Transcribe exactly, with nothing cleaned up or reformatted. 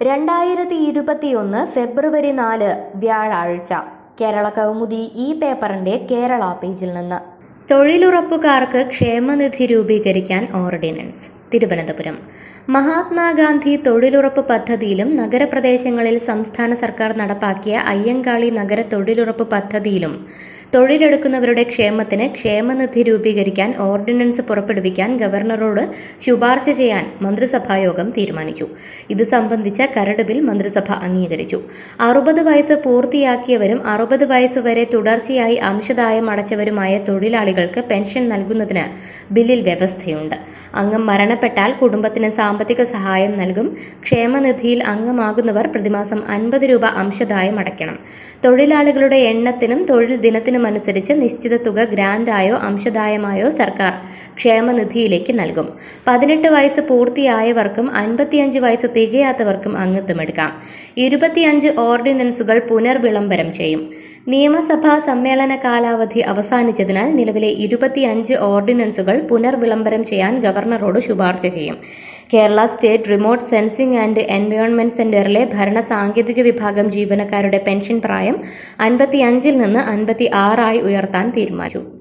രണ്ടായിരത്തി ഇരുപത്തിയൊന്ന് ഫെബ്രുവരി നാല് വ്യാഴാഴ്ച കേരള കൗമുദി ഈ പേപ്പറിന്റെ കേരള പേജിൽ നിന്ന് തൊഴിലുറപ്പുകാർക്ക് ക്ഷേമനിധി രൂപീകരിക്കാൻ ഓർഡിനൻസ്. തിരുവനന്തപുരം മഹാത്മാഗാന്ധി തൊഴിലുറപ്പ് പദ്ധതിയിലും നഗരപ്രദേശങ്ങളിൽ സംസ്ഥാന സർക്കാർ നടപ്പാക്കിയ അയ്യങ്കാളി നഗര തൊഴിലുറപ്പ് പദ്ധതിയിലും തൊഴിലെടുക്കുന്നവരുടെ ക്ഷേമത്തിന് ക്ഷേമനിധി രൂപീകരിക്കാൻ ഓർഡിനൻസ് പുറപ്പെടുവിക്കാൻ ഗവർണറോട് ശുപാർശ ചെയ്യാൻ മന്ത്രിസഭായോഗം തീരുമാനിച്ചു. ഇത് സംബന്ധിച്ച കരട് ബിൽ മന്ത്രിസഭ അംഗീകരിച്ചു. അറുപത് വയസ്സ് പൂർത്തിയാക്കിയവരും അറുപത് വയസ്സ് വരെ തുടർച്ചയായി അംശദായം അടച്ചവരുമായ തൊഴിലാളികൾക്ക് പെൻഷൻ നൽകുന്നതിന് ബില്ലിൽ വ്യവസ്ഥയുണ്ട്. അംഗം മരണപ്പെട്ടാൽ കുടുംബത്തിന് സാമ്പത്തിക സഹായം നൽകും. ക്ഷേമനിധിയിൽ അംഗമാകുന്നവർ പ്രതിമാസം അൻപത് രൂപ അംശദായം അടയ്ക്കണം. തൊഴിലാളികളുടെ എണ്ണത്തിനും തൊഴിൽ ദിനത്തിനുമനുസരിച്ച് നിശ്ചിത തുക ഗ്രാന്റായോ അംശദായമായോ സർക്കാർ ക്ഷേമനിധിയിലേക്ക് നൽകും. പതിനെട്ട് വയസ്സ് പൂർത്തിയായവർക്കും അൻപത്തിയഞ്ച് വയസ്സ് തികയാത്തവർക്കും അംഗത്വമെടുക്കാം. ഇരുപത്തിയഞ്ച് ഓർഡിനൻസുകൾ പുനർവിളംബരം ചെയ്യും. നിയമസഭാ സമ്മേളന കാലാവധി അവസാനിച്ചതിനാൽ നിലവിലെ ഇരുപത്തിയഞ്ച് ഓർഡിനൻസുകൾ പുനർവിളംബരം ചെയ്യാൻ ഗവർണറോട് ശുപാർശ ചെയ്യും. Kerala state remote sensing and environment സെന്ററിലെ ഭരണ സാങ്കേതിക വിഭാഗം ജീവനക്കാരുടെ പെൻഷൻ പ്രായം അൻപത്തിയഞ്ചിൽ നിന്ന് അൻപത്തി ആറായി ഉയർത്താൻ തീരുമാനിച്ചു.